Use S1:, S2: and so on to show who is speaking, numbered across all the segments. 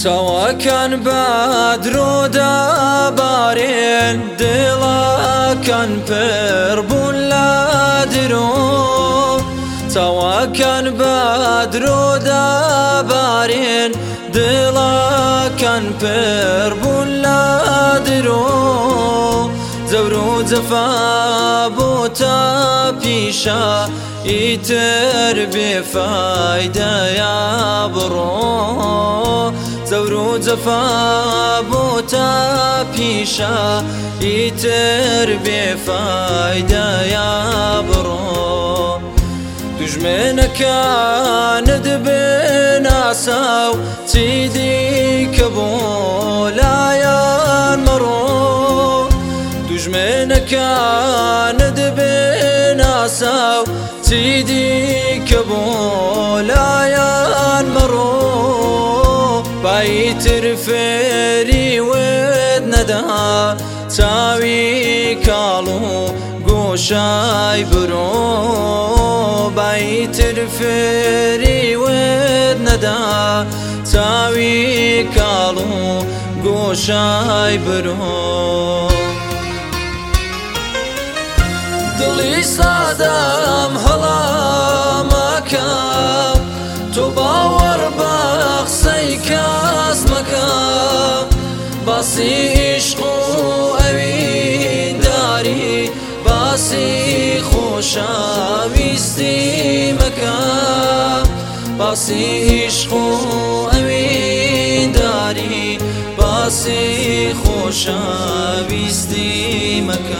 S1: چاوەکان بەدرۆدا بارێن دڵەکان پڕ بوون لە درۆ چاوەکان بەدرۆدا بارێن دڵەکان پڕ بوون لە درۆ زەور و جەفا بۆتە پیشە ئیتر بێفایدەیە بڕۆ زەور و جەفا بۆتە پیشە ئیتر بێفایدەیە بڕۆ دوژمنەکانت بناساو چی دیکە بۆ لایەن مەڕۆ دوژمنەکانت بناساو چی دیکە بۆ لایەن مەڕۆ بایتر فێری ود نەدا چاوی کاڵ و گۆشای برۆ بایتر فێری ود نەدا چاوی کاڵ و گۆشای برۆ دڵی سادەم هەڵا مەکە تۆ باوەڕ بە قسەی کەس مەکە باسی عیشق و ئەوینداری باسی خۆشەویستی مەکە باسی عیشق و ئەوینداری باسی خۆشەویستی مەکە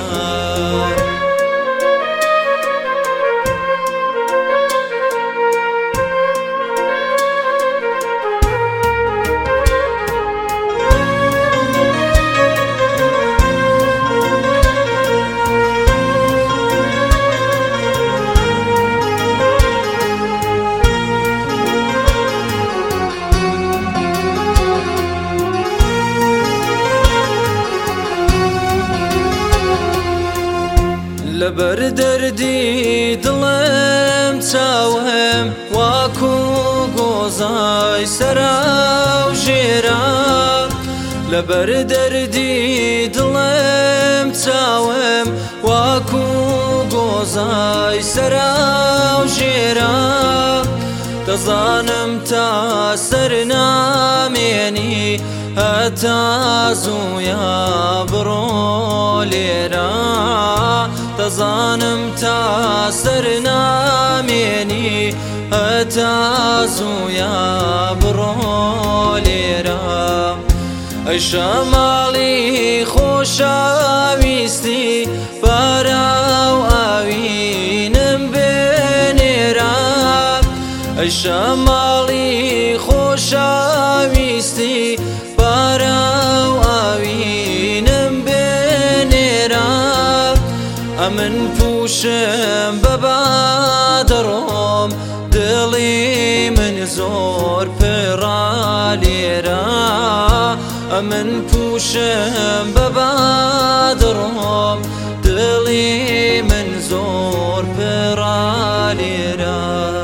S1: لەبەر دەردی دڵم چاوم واکو گۆزای سەراو ژێرە لەبەر دەردی دڵم چاوم واکو گۆزای سەراو ژێرە دەزانم تا سەر نامێنی هەتا زوویە بڕۆ لێرە دەزانم تا سەر نامێنی هەتا زوویە بڕۆ لێرە ئەی شەماڵی خۆشەویستی بەراو ئاوینم بنێرە ئەی شەماڵی خۆشەویستی بەراو ئاوینم بنێرە ئەمن پوشم بەبا دەڕۆم دڵی من زۆر پڕە لێرە ئەمن پوشم بەبا دەڕۆم دڵی من زۆر پڕە لێرە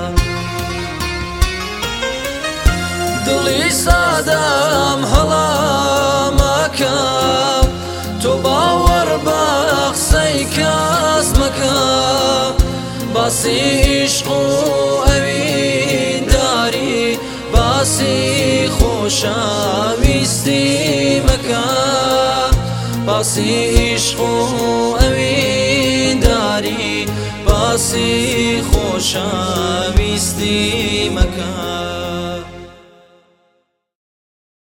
S1: دڵی سادەم هەڵا مەکە تۆ باوەڕ بە قسەی کەس مەکە باسی عیشق و ئەوینداری باسی خۆشەویستی مەکە باسی عیشق و ئەوینداری باسی خۆشەویستی مەکە